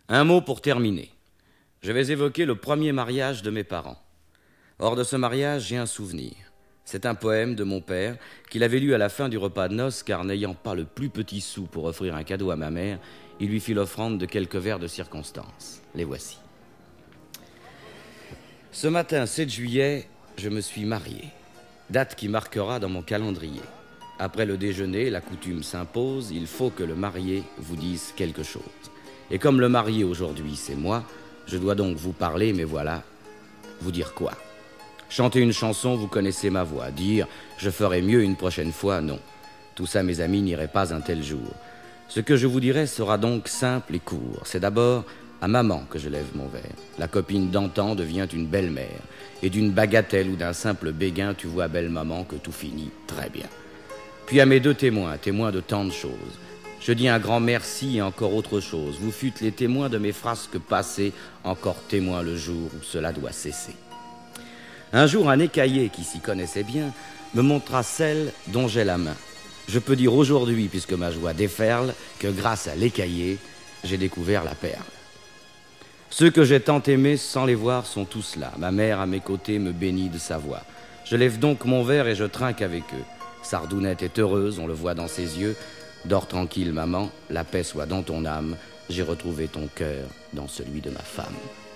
Un mot pour terminer. Je vais évoquer le premier mariage de mes parents. Hors de ce mariage, j'ai un souvenir. C'est un poème de mon père qu'il avait lu à la fin du repas de noces, car n'ayant pas le plus petit sou pour offrir un cadeau à ma mère, il lui fit l'offrande de quelques vers de circonstance. Les voici. Ce matin 7 juillet, je me suis marié. Date qui marquera dans mon calendrier. Après le déjeuner, la coutume s'impose, il faut que le marié vous dise quelque chose. Et comme le marié aujourd'hui, c'est moi, je dois donc vous parler, mais voilà, vous dire quoi? Chanter une chanson, vous connaissez ma voix. Dire « je ferai mieux une prochaine fois », non. Tout ça, mes amis, n'irait pas un tel jour. Ce que je vous dirai sera donc simple et court. C'est d'abord à maman que je lève mon verre. La copine d'antan devient une belle-mère. Et d'une bagatelle ou d'un simple béguin, tu vois, belle maman, que tout finit très bien. Puis à mes deux témoins de tant de choses. Je dis un grand merci et encore autre chose. Vous fûtes les témoins de mes frasques passées, encore témoins le jour où cela doit cesser. Un jour, un écaillé qui s'y connaissait bien me montra celle dont j'ai la main. Je peux dire aujourd'hui, puisque ma joie déferle, que grâce à l'écaillé, j'ai découvert la perle. Ceux que j'ai tant aimés sans les voir sont tous là. Ma mère à mes côtés me bénit de sa voix. Je lève donc mon verre et je trinque avec eux. Sardounette est heureuse, on le voit dans ses yeux. Dors tranquille, maman, la paix soit dans ton âme. J'ai retrouvé ton cœur dans celui de ma femme.